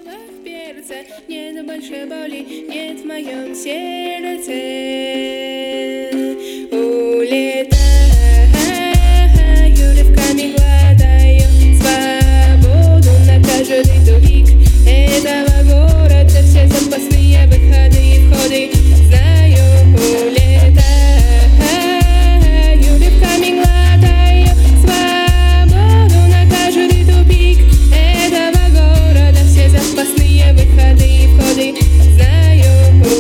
запах перца, нет больше боли, нет в моем сердце. Улетаю, рывками глотаю свободу на каждый тупик этого города. Все запасные выходы и входы знаю. Улетаю, рывками глотаю свободу на каждый тупик этого города. Все запасные выходы и входы знаю.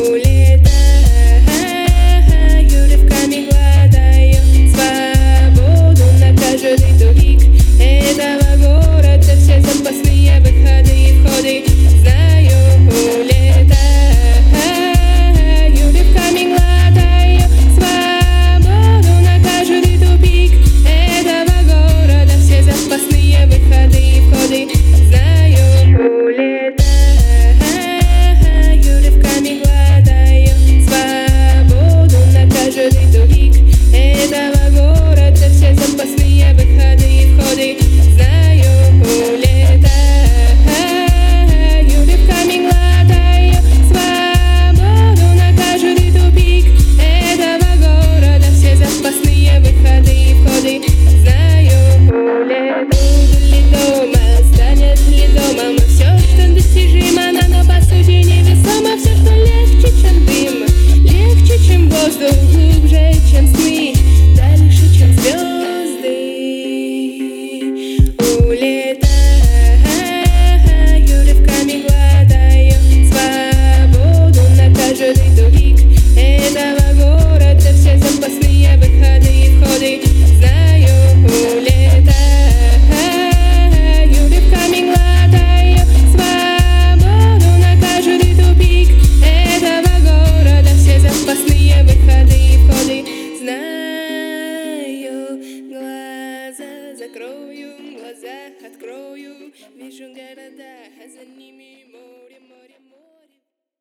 Улетаю, рывками глотаю свободу на каждый тупик этого города. Все запасные выходы и входы знаю. Улетаю, рывками глотаю свободу на каждый тупик этого города. Все запасные выходы и входы знаю. Улетаю, рывками глотаю свободу на каждый тупик этого города. Все запасные выходы и входы знаю. Улетаю, рывками глотаю свободу на каждый тупик этого города. Все запасные выходы и входы знаю. Буду ли дома, станет ли домом все, что достижимо, но по сути невесомо. Все, что легче, чем дым, легче, чем воздух, глубже, чем сны, дальше, чем звезды. Улетаю, рывками глотаю свободу на каждый тупик этого города. Все запасные выходы и входы знаю. Улетаю, рывками глотаю свободу на каждый тупик этого города. Все запасные выходы и входы знаю. Глаза закрою, глаза открою, вижу города, а за ними море.